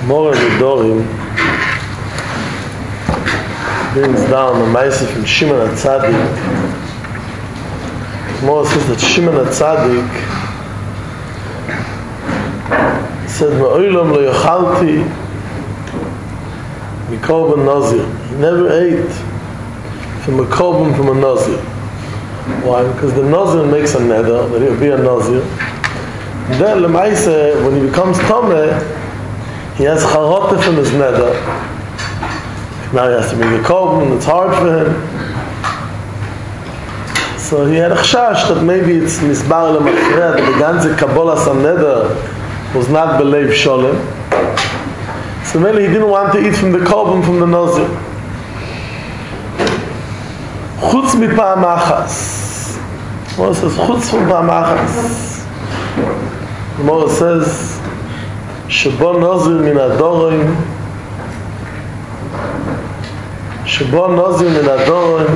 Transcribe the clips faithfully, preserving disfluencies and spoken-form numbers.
Gemara Nedorim brings down the Maaseh from Shimon HaTzadik. Gemara says that Shimon HaTzadik said, "Ma'olam lo yachalti mikorban nazir." He never ate from a korban from a nazir. Why? Because the nazir makes a neder that he'll be a nazir. And then Lemaise, when he becomes Tomeh, he has charotah from his neder. Now he has to make a korban, it's hard for him. So he had a chashash that maybe it's misbar lemachred, that the ganze Kabbalah Saneder was not believe sholem. So maybe he didn't want to eat from the korban from the nazir. Chutz mi pa'am achas. The Gemara says, chutz from pa'am achas. The Gemara says, Shebo nazir min adorim, Shebo nazir min adorim,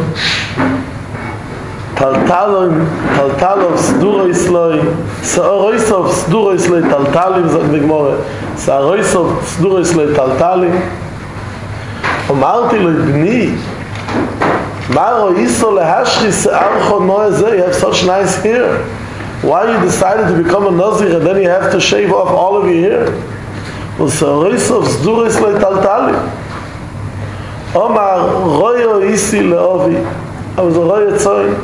Taltalim, Taltalov Sduro Isloi, Sa'oroisov Sduro Isloi Taltalim, sagt die Gemara, Sa'oroisov Sduro Isloi Taltalim, Omarti lo ibni, Maro Iso lehashri se'archo noezeh, you have such nice hair. Why you decided to become a Nazir and then you have to shave off all of your hair? Well, Sa'oroisov Sduro Isloi Taltalim, Omar Royo Isi le'ovi, I was a royal tzoy.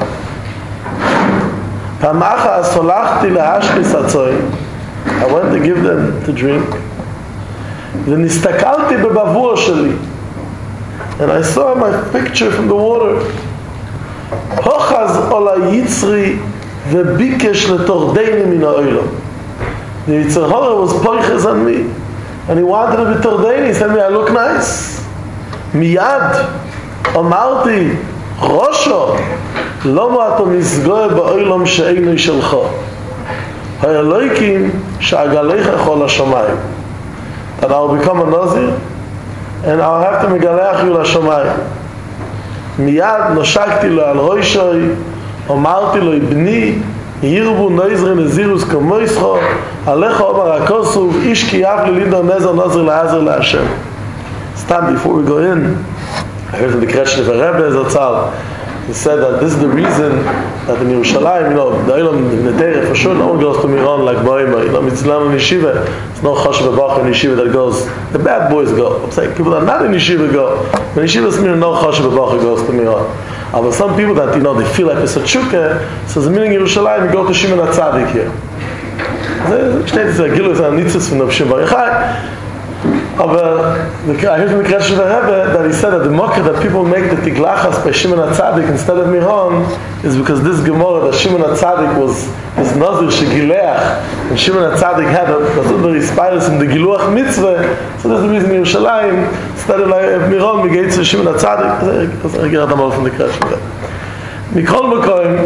Pamacha solachti lehashkis atzoy. I went to give them to drink. V'nistakalti bebavur sheli. And I saw my picture from the water. Hochaz ola yitzri v'bikesh letordeini min ha'olam. The Yetzer Hara was poiches on me. And he wanted to be tordeini. He said me, I look nice. Miyad. Amarti. Rosho, loma ato misgoe ba'olam she'einu shelcha. Ha'eloikim she'agalecha chol hashamayim. That I'll become a Nazir and I'll have to megaleach you l'shamayim. Miyad noshakti lo al roishoi, omarti lo ibni, yirbu noizre nezirus kamoischo, alecha omar hakosuv, ish ki yav lilido nezer nazir la'azir la'Hashem. Stand before we go in. I heard from the Kretschnefer Rebbe Zatzal. He said that this is the reason that in Yerushalayim, you know, the Olam Nederech, for sure, no one goes to Miron like Boima. You know, Mitzlam and Yeshiva. It's no Choshev Bach in Yeshiva that goes. The bad boys go. I'm saying people that are not in Yeshiva go. When Yeshiva Smir, no Choshev Bach goes to Miron. But some people that, you know, they feel like it's a tshuka, so the meaning in Yerushalayim, you go to Shimon HaTzadik here. Steht es, Gilus an Nitzes von Rav Shimon Bar Yochai. But I heard from the Kretschnefer Rebbe that he said that the mocker that people make the tiglachas by Shimon HaTzadik instead of Miron is because this Gemara that Shimon HaTzadik was this Nazir shegileach, and Shimon HaTzadik had a the inspires in the Giluach mitzvah. So that's the reason in Yerushalayim instead of like Miron we get to Shimon HaTzadik. That's I get them all from the Kretschnefer Rebbe. Mikol Makoim.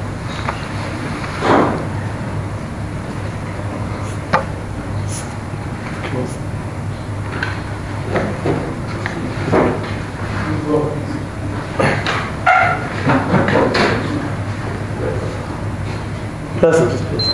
Passages, please.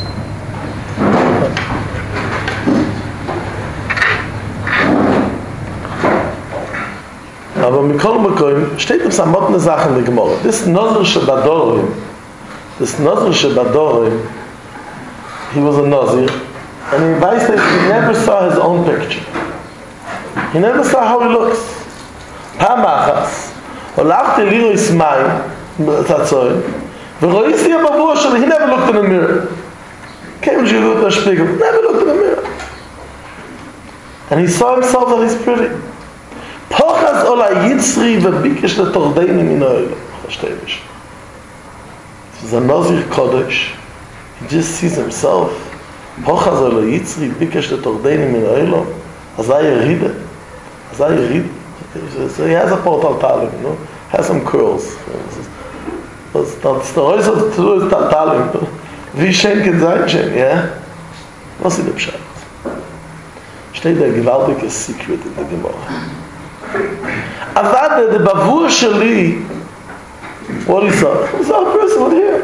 Aber Mikol Makoim steht uns am Motne Sachen in der Gemara. This Nazir Shebadorim, this Nazir Shebadorim, he was a Nazir, and he advised that he never saw his own picture. He never saw how he looks. Pamachas, Olafte Liro Ismail, Tatzoy, he never looked in the mirror. Came to look at the spiegel, never looked in the mirror. And he saw himself that he's pretty. Pochaz ola yitzri v'bikesh letordeini min ha'olam. This is a Nazir Kodesh. He just sees himself. Pochaz ola yitzri v'bikesh letordeini min ha'olam. Azay yeride. Azay yeride. So he has a portal talim, you know. Has some curls. Das ist der Häuser zu ist Taltalim. Wie schön kann sein schön, ja? Was ist der Bescheid? Steht der gewaltige Secret in der Gemara. Aber der Bavur Sheli, what he saw? He saw a person here.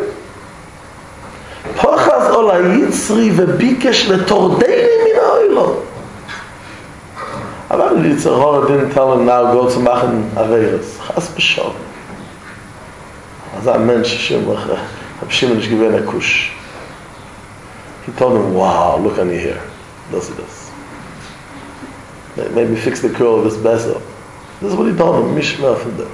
Pochaz ola yitzri v'bikesh letordeini min ha'olam. Aber the Yetzer Hara didn't tell him now go to machen Averis. Chas b'shalom. As a mensch, Reb Shimon is given a kush. He told him, wow, look on your hair. Does this. Maybe fix the curl of his bezel. This is what he told him. Mishmah from there.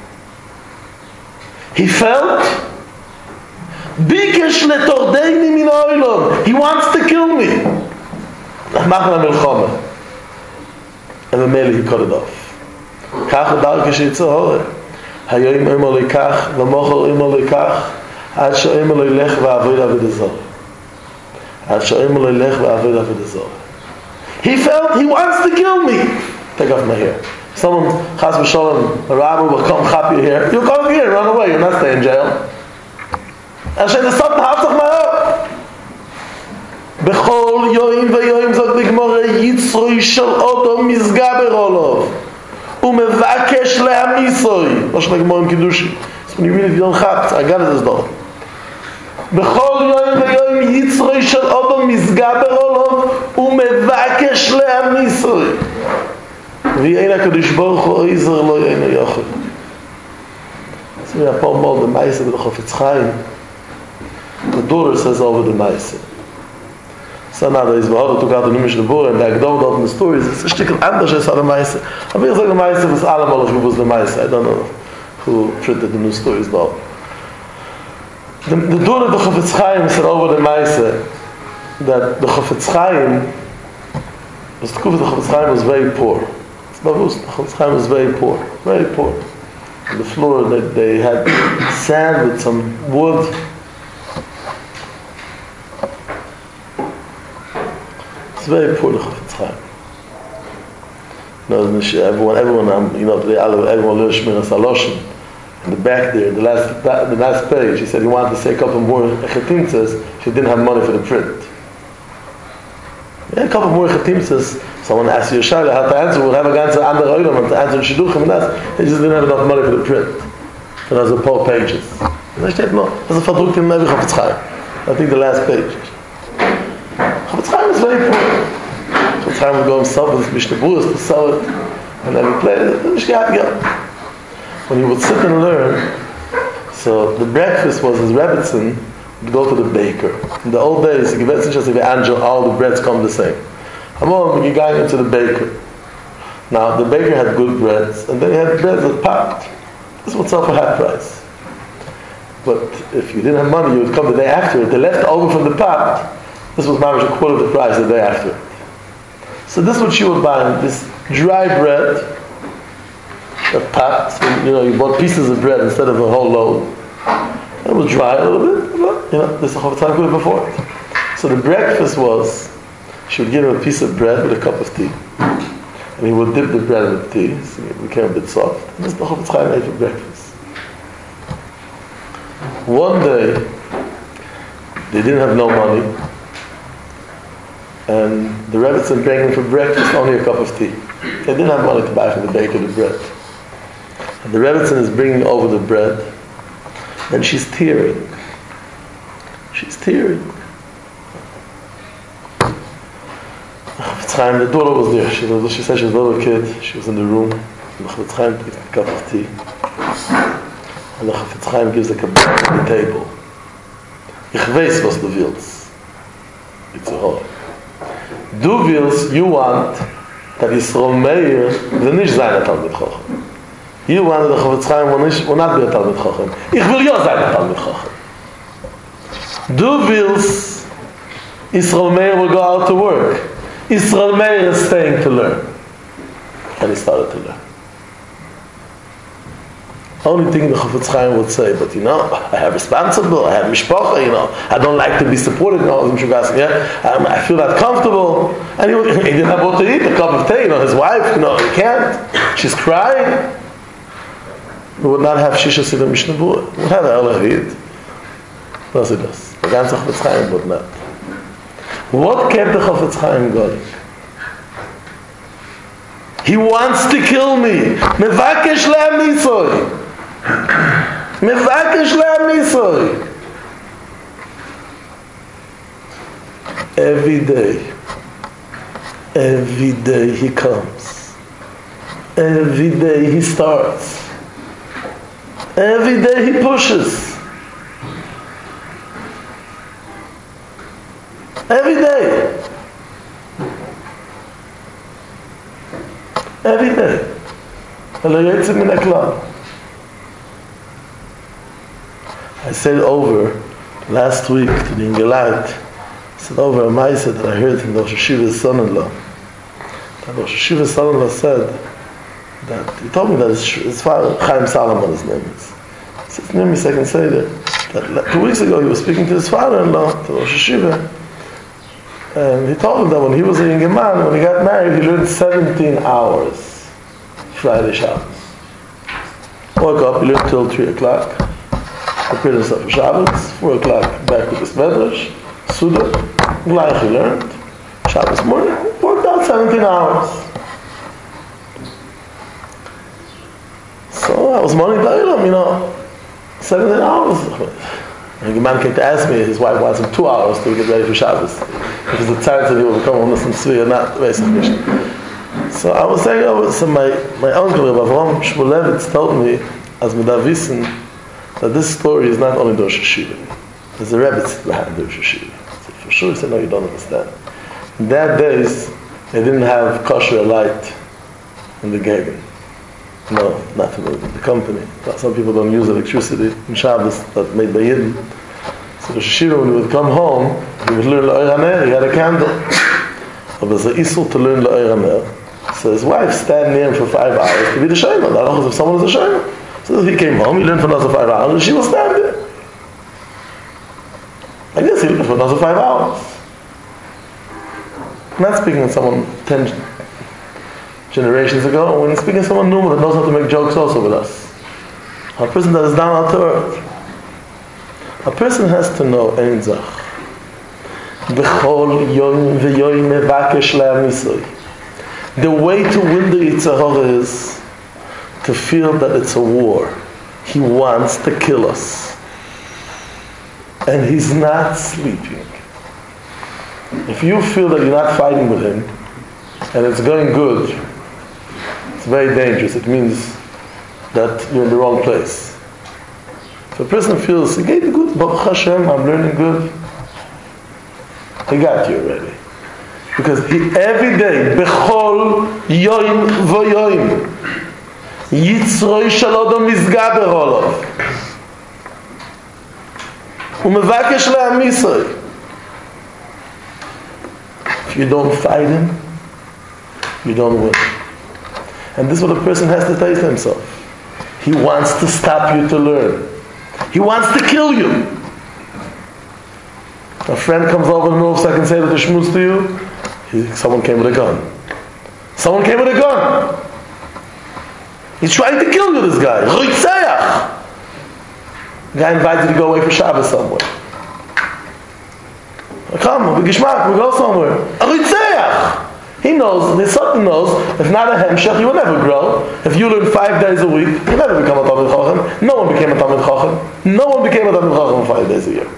He felt Bikesh letordeini min ha'olam. He wants to kill me. Machen milchama. And then he cut it off. Kach darke Yetzer Hara. Hayom imol lekach, v'mochel imol lekach, ad she'imol lelech v'avod avodah zarah. Ad she'imol lelech v'avod avodah zarah. He felt he wants to kill me. Take off my hair. Someone, chas v'sholem, a rabbi will come chop your hair. You'll come here, run away. You're not staying in jail. Hashem, there's something happened to my hair. Bechol yoim v'yoim zog l'gmora yitzroi shel odom mizgaber olov. Umevakesh le'amisoi. Rosh l'gmora in Kiddushi. So when you read it, you don't have to. I got it as though. Bechol yoim v'yoim yitzroi shel odom mizgaber olov. Umevakesh le'amisoi. V'yein HaKadosh Baruch Hu oizer lo yein yochel. So we have Paul Mold, the Maaseh of the Chofetz Chaim. The daughter says over the Maaseh. So nowadays, Bahada took out the Numish Nebura, and the Agdom dort in the stories, it's a stick of anders as the Maaseh. I think it's like the Maaseh was Alamolosh who was the Maaseh. I don't know who printed the new stories though. The, the daughter of the Chofetz Chaim said over the Maaseh that the Chofetz Chaim, the Kuf of the Chofetz Chaim was very poor. It's not the Chofetz Chaim was very poor, very poor. On the floor, they, they had sand with some wood. Very poor the Chofetz Chaim. No, everyone, everyone, you know, everyone learned Shmiras Haloshen. In the back there, the last, the last page, he said he wanted to say a couple more chetimtzas. She didn't have money for the print. Yeah, a couple more chetimtzas. Someone asked Yeshaya how to answer. We'll have a ganze andere Olam to answer in Shidduchim and that. He just didn't have enough money for the print. So there's the four pages. And I said, no, there's a verdruckt in every Chofetz Chaim. I think the last page. Chofetz Chaim is very poor. Chofetz Chaim would go himself with his Mishnah Berurah to sell it, and then he played it. When he would sit and learn, so the breakfast was his Rebbetzin would go to the baker. In the old days, the Rebbetzin just say, Angel, all the breads come the same. I'm on, you're going into the baker. Now, the baker had good breads, and then he had breads that packed. This would sell for half price. But if you didn't have money, you would come the day after it. The left over from the pot, this was maybe a quarter of the price the day after it. So this is what she was buying, this dry bread, a pot, so, you know, you bought pieces of bread instead of a whole load. It was dry a little bit, but, you know, this is the whole time good before it. So the breakfast was, she would give him a piece of bread with a cup of tea. And he would dip the bread in the tea, so it became a bit soft. And this is the Chofetz Chaim ate for breakfast. One day, they didn't have no money, and the Rebbetzin bring him for breakfast only a cup of tea. They didn't have money to buy from the baker the bread. And the Rebbetzin is bringing over the bread, and she's tearing. She's tearing. The daughter was there. She, was, she said she was a little kid. She was in the room. And the Chofetz Chaim takes a cup of tea. And the Chofetz Chaim gives a kabbalah on the table. Ich weiß, was du willst. It's a whole. Du willst, you want, that Yisroel Meir will nicht sein a Talmid Chochem. You want that the Chofetz Chaim will, nicht, will not be a Talmid Chochem. Ich will ja sein a Talmid Chochem. Du willst, Yisroel Meir will go out to work. Yisroel Meir is staying to learn. And he started to learn. Only thing the Chofetz Chaim would say, but you know, I have responsible, I have mishpacha, you know, I don't like to be supported, you know, yeah? um, I feel not comfortable. And he, would, he didn't have what to eat, a cup of tea, you know, his wife, you know, he can't. She's crying. We would not have Shisha Siddur Mishnah Berurah. We would have Elohid. Thus it does. The ganze Chofetz Chaim would not. What kept the Chofetz Chaim going? He wants to kill me. Mevakesh le'amisoi. Mevakesh le'amisoi. Every day, every day he comes. Every day he starts. Every day he pushes. Every day. Every day. I said over last week to the Ingelat, I said over a Maisa that I heard from the Rosh Hashiva's son-in-law. The Rosh Hashiva's son-in-law said that, he told me that his, his father, Chaim Salomon, his name is. He said, name is second Seder. That two weeks ago he was speaking to his father-in-law, to Rosh Hashiva, and he told him that when he was a young man, when he got married, he learned seventeen hours Friday Shabbos. Woke up, he learned till three o'clock, prepared himself for Shabbos, four o'clock back to the Medrash, Suda, Gleich he learned, Shabbos morning, worked out seventeen hours. So I was morning to you know, seventeen hours. And the man came to ask me, his wife wants him two hours to get ready for Shabbos. Because the time that he will become on some Tzvi and not very sufficient. So I was saying, oh, so my, my uncle, Avram Shmulevitz, told me, as Medavisin, that this story is not only the Rosh Hashiva. There's a Rebbe behind the Rosh Hashiva. So for sure he said, no, you don't understand. In that days, they didn't have kosher light in the Gegen. No, not in the, the company. Some people don't use electricity in Shabbos that made by Yidden. So the Hashiva, when he would come home, he would learn L'Oir HaNer, he had a candle. But there's an Isur to learn L'Oir HaNer. So his wife stand near him for five hours to be the Shema. I don't know if someone is a Shema. So he came home, he learned for another five hours, and she will stand there. I guess he learned for another five hours. I'm not speaking to someone ten generations ago, when speaking to someone new that knows how to make jokes also with us. A person that is down to earth. A person has to know Ein Zach. B'chol yoim v'yoim mevakesh le'amisoi. The way to win the Yetzer Hara is to feel that it's a war. He wants to kill us. And he's not sleeping. If you feel that you're not fighting with him, and it's going good, it's very dangerous. It means that you're in the wrong place. If a person feels, he got good, Baruch Hashem, I'm learning good, he got you already. Because he, every day, Bechol Yoim Voyoim, Yitzroi Shalodom Mizgaber Olov, Umevakesh Le'amisoi. If you don't fight him, you don't win. And this is what a person has to tell himself. He wants to stop you to learn. He wants to kill you. A friend comes over in the middle of second Seder to schmooze to you. He, someone came with a gun. Someone came with a gun. He's trying to kill you, this guy. Roitzeach. The guy invites you to go away for Shabbos somewhere. Come, we geschmack, we go somewhere. A Roitzeach. He knows, the Satan knows, if not a hemshech, you will never grow. If you learn five days a week, you never become a Talmid Chacham. No one became a Talmid Chacham. No one became a Talmid Chacham five days a year.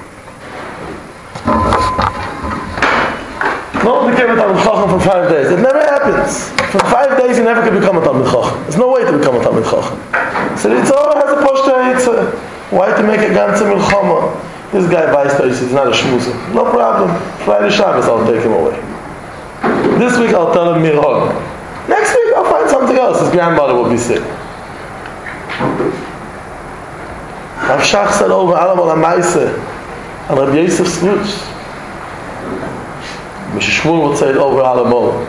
No one became a Talmid Chacham for five days. It never happens. For five days you never can become a Talmid Chacham. There's no way to become a Talmid Chacham. So the Yitzhak has a poshtei Yitzhak. Why to make a ganze milchama? This guy buys to he's not a shmoozer. No problem. Friday Shabbos I'll take him away. This week I'll tell him Miron. Next week I'll find something else. His grandmother will be sick. Rav Shach said over Alam Olam Maaseh and Rabbi Yosef Sluch. Mishnah Shmuel would say it over Alam Olam.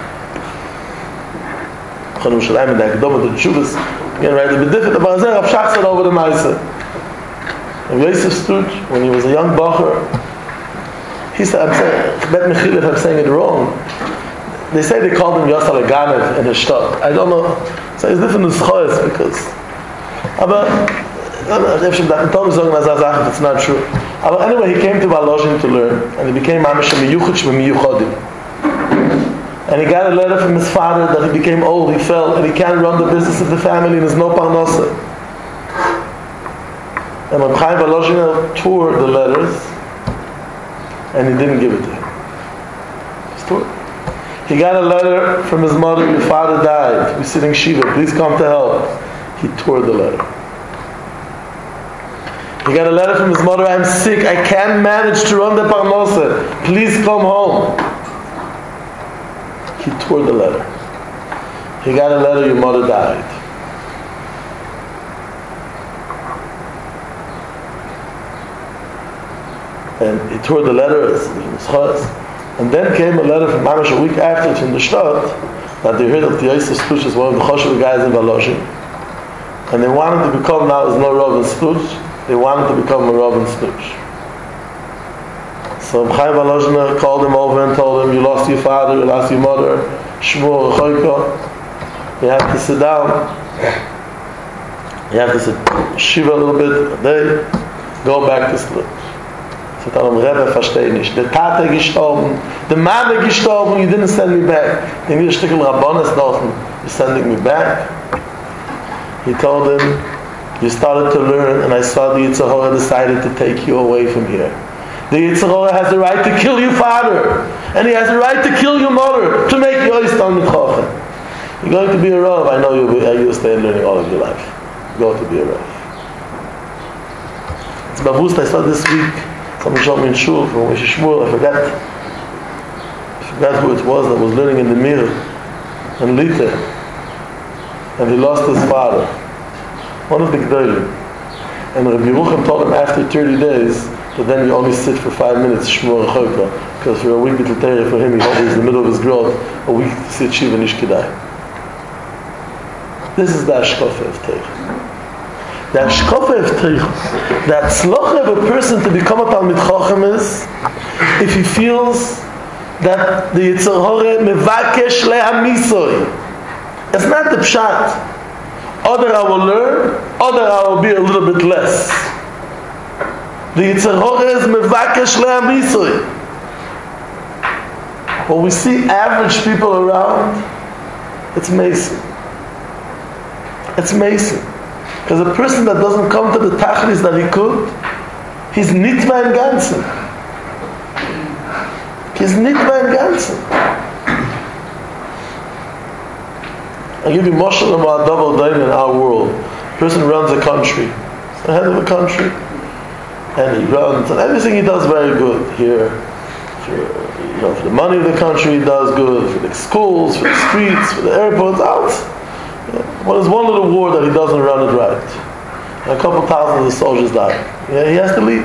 Chanu Shalayim and the Akdom of the Tshuvas. Again, right, a bit different. But Rav Shach said over the Maaseh. Rabbi Yosef Sluch, when he was a young bacher, he said, I'm saying, Bet Mechil if I'm saying it wrong. They say they called him Yosal Ganev in his shtop. I don't know. So it's different in Schoes because. Aber, if it's not true. But anyway, he came to Valozhin to learn, and he became Mamish Miyuchich Miyuchodim. And he got a letter from his father that he became old, he fell, and he can't run the business of the family, and there's no parnasa. And when Chaim Valozhin tore the letters, and he didn't give it to him. He He got a letter from his mother, your father died. We're sitting Shiva, please come to help. He tore the letter. He got a letter from his mother, I'm sick, I can't manage to run the parnasa. Please come home. He tore the letter. He got a letter, your mother died. And he tore the letter, and then came a letter from Mamash a week after from the Shtad that they heard that the Yosef Splush is one of the Choshev guys in Volozhin. And they wanted to become, now as no Rav and Splush, they wanted to become a Rav and Splush. So Chaim Volozhin called him over and told him, you lost your father, you lost your mother, Shmuel Rechoyko, you have to sit down, you have to sit Shiva a little bit a day, go back to sleep. So I told him, Rebbe, verstehe nicht. Der Tate gestorben, the Mama gestorben, you didn't send me back. They need a Stückel Rabbonis dorten, you're sending me back. He told him, you started to learn, and I saw the Yetzer Hara decided to take you away from here. The Yetzer Hara has the right to kill your father, and he has the right to kill your mother, to make you a Talmid Chacham. You're going to be a Rav, I know you'll, be, you'll stay learning all of your life. You're going to be a Rav. It's Babust, I saw this week, someone showed me in Shul from Moshe Shmuel, I forgot. I forgot who it was that was learning in the Mir, in Lita. And he lost his father. One of the G'daylim. And Rabbi Yerucham told him after thirty days that then you only sit for five minutes, Shmuel Rechoyka, because for a week b'tel Torah for him, he was in the middle of his growth, a week to sit Shiva Nish Kedai. This is the Ashkofa of Torah. The Ashkofa of Torah, the Atzlocha of a person to become a Talmid Chacham is if he feels that the Yetzer Hara mevakesh lehamisoy. It's not the pshat. Other I will learn, other I will be a little bit less. The Yetzer Hara is mevakesh lehamisoy. When we see average people around, it's Mason. It's Mason. Because a person that doesn't come to the tachlis that he could, he's nitva in ganzen. He's nitva in ganzen. I'll give you Moshe about double daim in our world. A person runs a country, he's the head of a country, and he runs, and everything he does very good here. For, you know, for the money of the country, he does good. For the schools, for the streets, for the airports, out. Well, there's one little war that he doesn't run it right. And a couple thousand of the soldiers die. Yeah, he has to leave.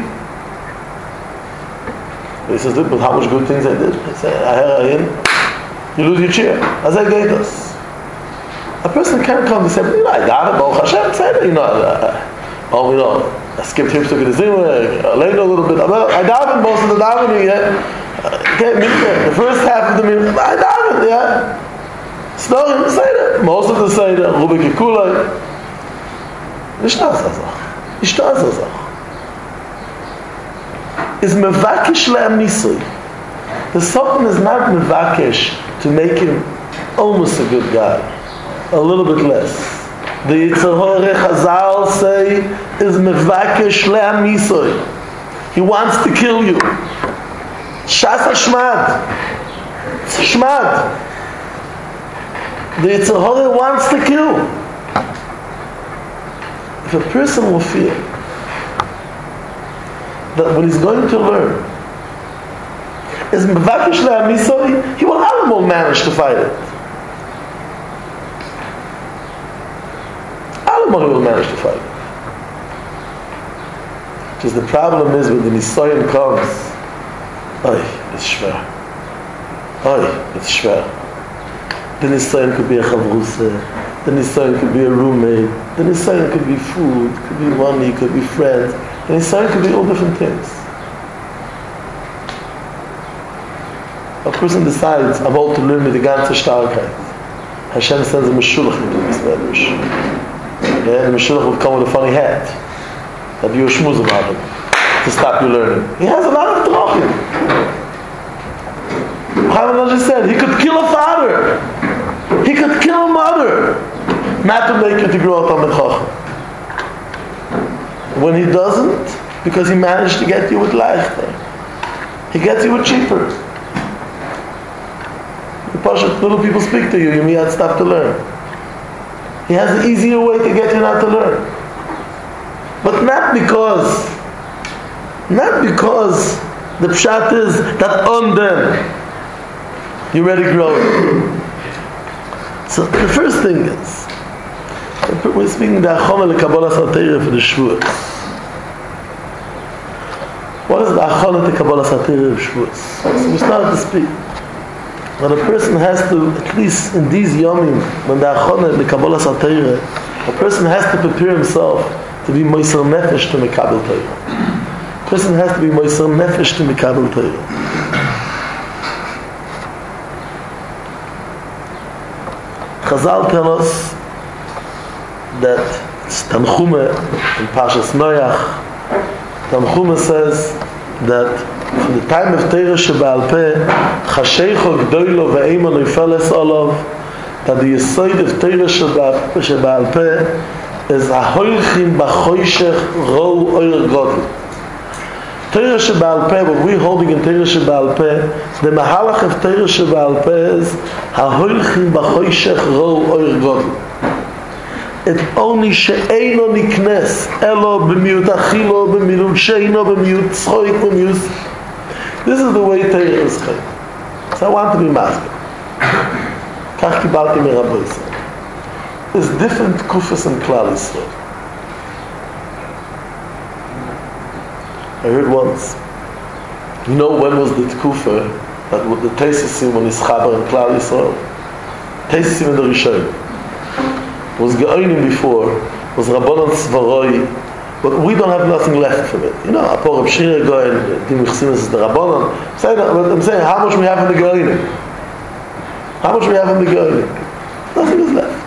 He says, look, but how much good things I did. He said, I in, you lose your chair. As I gave us. A person can't come and say, you know, I got it, Baruch Hashem, say that, you know, uh, oh, you know, I skipped here, took it to Zimmer, I laid a little bit. I davened most of the davening, yeah. Okay, the first half of the meal, I davened, yeah. Snoring, say that. Most of the say that, Rubik Yekulai. Nicht das Azach. Nicht das Azach. Is mevakesh le'amisui. The Sultan is not mevakesh to make him almost a good guy. A little bit less. The Yetzer Hara Chazal say is mevakesh le'amisui. He wants to kill you. Shas hashmad. It's shmad. The Yetzer Hara wants to kill. If a person will feel that what he's going to learn is mevakesh le'amisoi, he will all manage to fight it. All he will manage to fight it. Because the problem is when the Nisoyim comes, oy, it's schwer. Oy, it's schwer. The Nisayon could be a chavrusa, the Nisayon could be a roommate, the Nisayon could be food, could be money, could be friends, the Nisayon could be all different things. A person decides, I'm all to learn with the ganze Starkheit. Hashem sends a Meshulach into this medrash. Yeah, the Meshulach will come with a funny hat. That'll be your shmuz about him, to stop you learning. He has a lot of drachim. Muhammad just said, he could kill a father. He could kill a mother. Not to make you to grow up on the Chacham. When he doesn't, because he managed to get you with leichter. He gets you with cheaper. The Pasha, little people speak to you, you may have stuff to learn. He has an easier way to get you not to learn. But not because, not because the pshat is that on them you're already growing. So the first thing is, we're speaking the Achona LeKabbalas HaTorah for the Shavuos. What is the Achona LeKabbalas HaTorah of Shavuos? So we started to speak. When a person has to, at least in these yomim, when the Achona LeKabbalas HaTorah, a person has to prepare himself to be Moiser Nefesh to Mekabel Torah. A person has to be Moiser Nefesh to Mekabel Torah. Chazal tell us that it's Tanchume in Pashas Noach. Tanchume says that from the time of Torah Sheba'al Peh, Chasheicho Gdoilo Ve'ema Noifeles Olav, that the Yesod of Torah Sheba'al Peh is Ahoichim B'choshech Ro Oyer Godel. Torah Sheba'al Peh, what we're holding in Torah Sheba'al Peh, the Mahalach of Torah Sheba'al Peh is Ahoichim B'choshech Ro Oyer Godel. It only she'eino niknes elo b'miut achilo b'miut she'eino b'miut tzchoik b'miut. This is the way Torah is chayim. So I want to be master. Kach kibalti me Rabbi Yisrael. There's different kufas in Klal Yisrael. I heard once, you know when was the tkufa that the Teisasim when is chaber in Klal Yisrael? Teisasim in the Rishon was Geonim before, was Rabbanon Tzvaroi, but we don't have nothing left from it. You know, Apor Reb Shira Goyen, Dim Chsimis is the Rabbanon. I'm saying, but I'm saying, how much we have in the Geonim? How much we have in the Geonim? Nothing is left.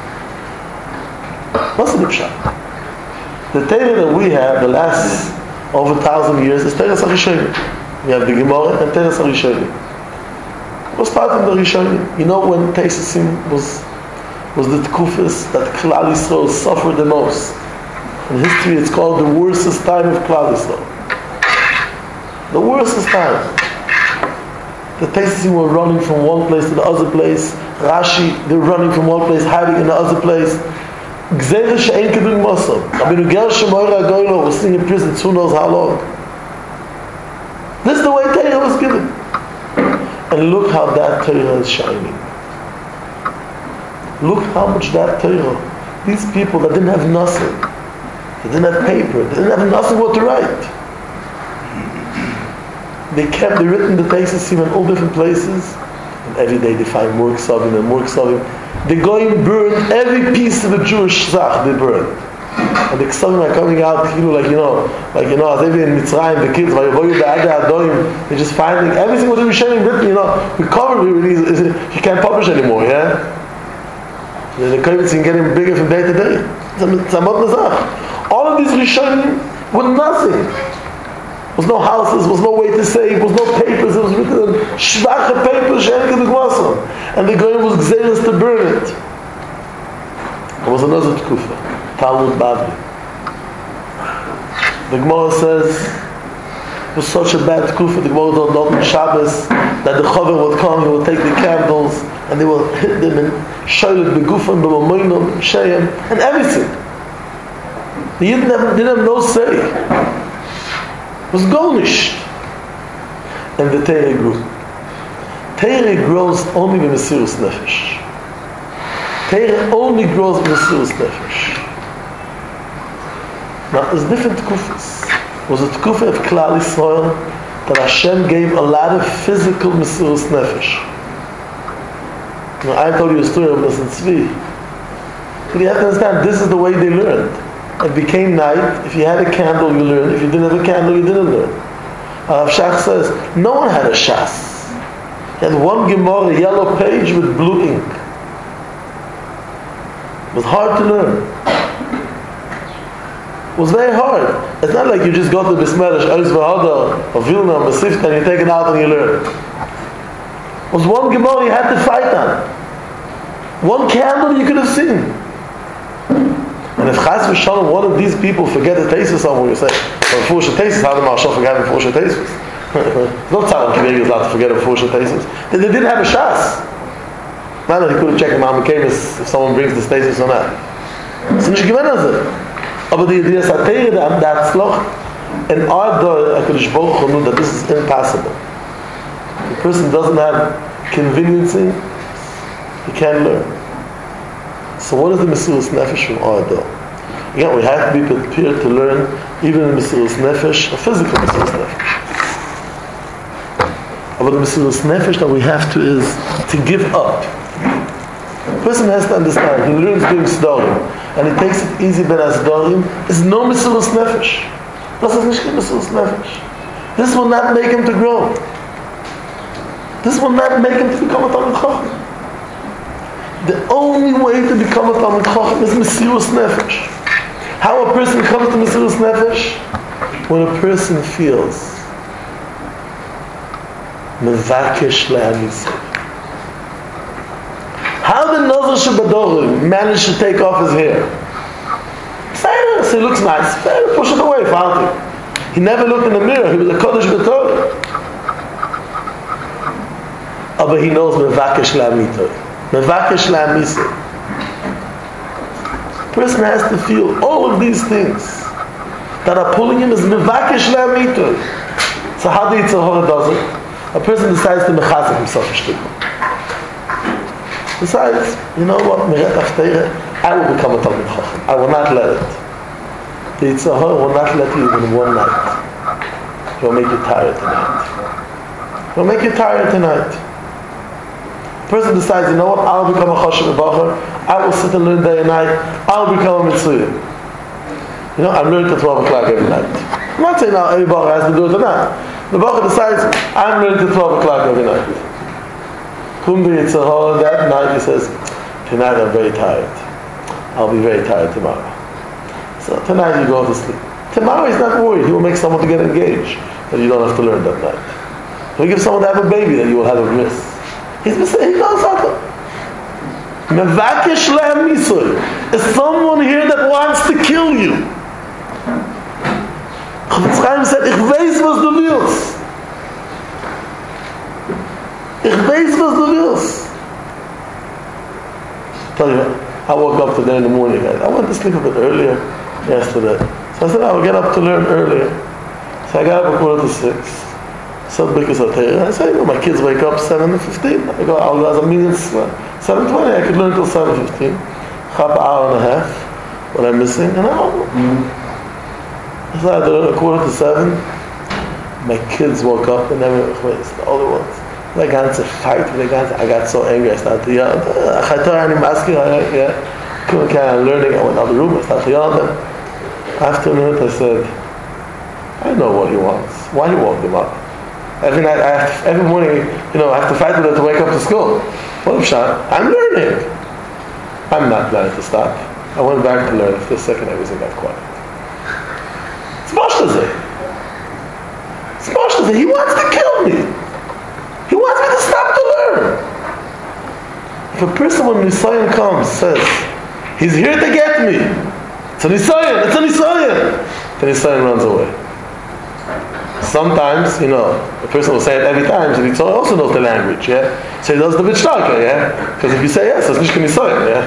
What's the pshat? The Torah that we have, the last over a thousand years, is Torah Sarishonim. We have the Gemara and Torah Sarishonim. What's part of the Rishonim? You know when Teisasim was was the Tkufis that Klal Yisrael suffered the most. In history it's called the worstest time of Klal Yisrael. The worstest time. The Teisasim were running from one place to the other place. Rashi, they were running from one place, hiding in the other place. Gzeire she'en kedug mosam. Rabbeinu Gershom Oyer HaGoylo was sitting in prison who knows how long. This is the way Torah was given. And look how that Torah is shining. Look how much that Torah, these people that didn't have nothing, they didn't have paper, they didn't have nothing what to write. They kept, they written the Teisasim in all different places, and every day they find more ksavim and more ksavim. The Goyim burned every piece of the Jewish zach, they burned. And the ksavim are coming out, you know, like, you know, like, you know, as they in Mitzrayim, the kids, they're just finding everything what they were sharing written, you know, we covered, we release, you can't publish anymore, yeah? The Kovetz is getting bigger from day to day. All of these Rishonim were nothing. There was no houses, there was no way to save, there was no papers, it was written in shvache papers, and the Goyim was gzeiros to burn it. There was another tkufa, Talmud Bavli. The Gemara says, it was such a bad tkufa, the Gemara told on Shabbos, that the Chaver would come, he would take the candles, and they would hit them and shoylet begufan, b'mamoinom, sheyem, and everything. The Yidden didn't, didn't have no say. It was gonish. And the Torah grew. Torah grows only with Mesirus Nefesh. Torah only grows with Mesirus Nefesh. Now, there's different tkufas. It was a tkufa of Klal Yisrael that Hashem gave a lot of physical Mesirus Nefesh. Now, I told you a story of Nosson Tzvi. But you have to understand, this is the way they learned. It became night. If you had a candle, you learned. If you didn't have a candle, you didn't learn. Rav Shach says, no one had a Shas. He had one Gemara, a yellow page with blue ink. It was hard to learn. It was very hard. It's not like you just go to Bismerish, Oz V'Hadar, or Vilna, or Masifta, and you take it out and you learn. It was one Gemara you had to fight on. One candle you could have seen. And if Chas v'Shalom, one of these people forget a Teisus somewhere, you say, well, Fusha Teisus, how did Marshal forget a Fusha Teisus? No Tzadam Kivir is allowed to forget a Fusha Teisus. They, they didn't have a Shas. Man, he couldn't check him out if someone brings the stasis or not. So nicht gewinnen sie. Aber die Idee ist, that that's loch, in our door, HaKadosh Baruch Hu knew that this is impossible. The person doesn't have conveniencing, he can't learn. So what is the Mesilas Nefesh from our door? Again, we have to be prepared to learn even the Mesilas Nefesh, a physical Mesilas Nefesh. But the Mesilas Nefesh that we have to is to give up. The person has to understand, he learns doing Sdorim, and he takes it easy ben Sdorim, is no Mesilas Nefesh. Das ist nicht Mesilas Nefesh. This will not make him to grow. This will not make him to become a Talmid Chacham. The only way to become a Talmid Chacham is Mesilas Nefesh. How a person comes to Mesilas Nefesh? When a person feels Mevakesh le'anisei. How did Nazar Shabbadorim manage to take off his hair? Fair, so he looks nice. Fair, push it away, Falti. He never looked in the mirror. He was a Kodesh B'Torah. Oh, but he knows Mevakesh le'amitoi. Mevakesh le'amisei. The person has to feel all of these things that are pulling him as Mevakesh le'amitoi. So how the Yetzer Hara does it? A person decides to mechazik himself a shtickle. Decides, you know what, I will become a Talmid Chacham. I will not let it. The Yetzer Hara will not let you even one night. He will make you tired tonight. He will make you tired tonight. The person decides, you know what, I'll become a Choshev Bachar. I will sit and learn day and night. I'll become a Mitzuyah. You know, I'm learning at twelve o'clock every night. I'm not saying now every Bachar has to do it or not. The Bachar decides, I'm learning at twelve o'clock every night. Whom the Yetzer Hara that night, he says, tonight I'm very tired. I'll be very tired tomorrow. So tonight you go to sleep. Tomorrow he's not worried. He will make someone to get engaged that you don't have to learn that night. He'll give someone to have a baby that you will have a miss. He's he knows how to. Mevakesh le'anisei is someone here that wants to kill you. Chafetz Chaim said, ich weiß, was du willst. Ich weiß, was du willst. Tell you, I woke up today in the morning. I, I went to sleep a bit earlier yesterday. So I said, I will get up to learn earlier. So I got up a quarter to six. So because of I said, you know, my kids wake up seven fifteen. I go, I'll as a meeting seven twenty. I could learn till seven fifteen. Half an hour and a half. What I'm missing, an hour. Mm-hmm. So I did a quarter to seven. My kids woke up and then it's the older ones. They got to fight. They got to, I got so angry. I started to yell. I'm asking, yeah. Couldn't kind of learning. I went out of the room. I started to yell at them. After a minute, I said, I know what he wants. Why he woke him up? Every night, I have to, every morning, you know, I have to fight with her to wake up to school. What if Sean? I'm learning. I'm not planning to stop. I went back to learn. For a second, everything got quiet. It's Moshe. It's Moshe. He wants to kill me. He wants me to stop to learn. If a person, when Nisayan comes, says, he's here to get me. It's a Nisayan. It's a Nisayan. The Nisayan runs away. Sometimes, you know, a person will say it every time, so he also knows the language, yeah? So he does the bit starker, yeah? Because if you say yes, it's nicht Nisayan, yeah?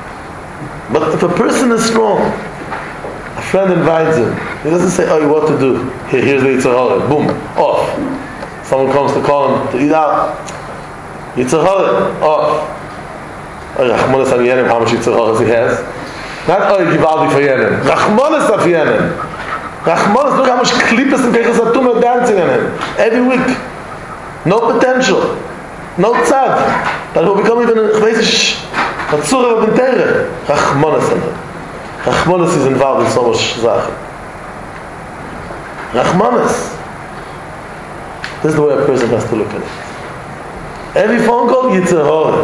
But if a person is strong, a friend invites him, he doesn't say, oh, what to do? Here, here's the Yetzer Hara, boom, off. Someone comes to call him to eat out. Yetzer Hara, off. Oh, Rachmanis al Yenim, how much Yetzer Hara he has? Not, oh, Givaldi for Yenim. Rachmanis al Yenim. Rachmanis, look how much klippes and kechas atum are dancing on him. Every week. No potential. No tzad. That will become even a chveisish, a tzura of bentere. Rachmanis al him. Rachmanis is involved in so much zachen. Rachmanis. This is the way a person has to look at it. Every phone call, Yetzer Hara.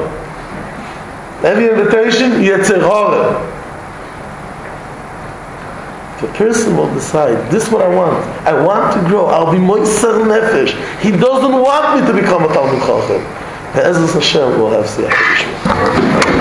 Every invitation, Yetzer Hara. The person will decide, this is what I want. I want to grow. I'll be Moiser Nefesh. He doesn't want me to become a Talmid Chacham. Be'ezus Hashem will have Siyach Yishma.